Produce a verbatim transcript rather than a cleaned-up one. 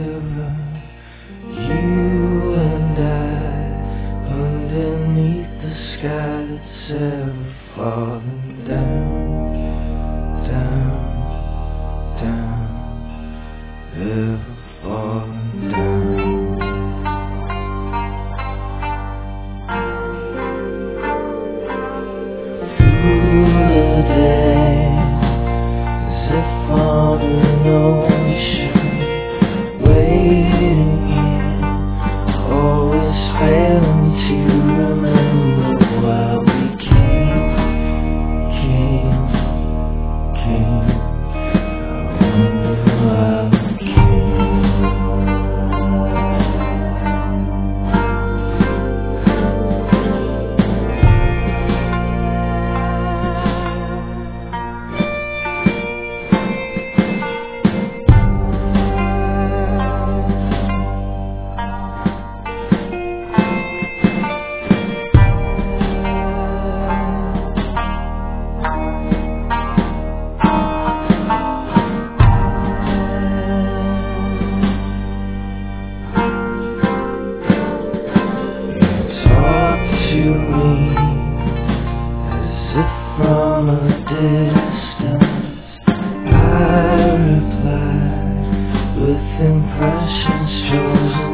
river, you and I, underneath the sky that's ever falling down, down, down, ever falling down. Through the day, as if on an ocean, waiting here, always failing to remember why we came, came, came. I wonder why we came. To me, as if from a distance, I reply with impressions chosen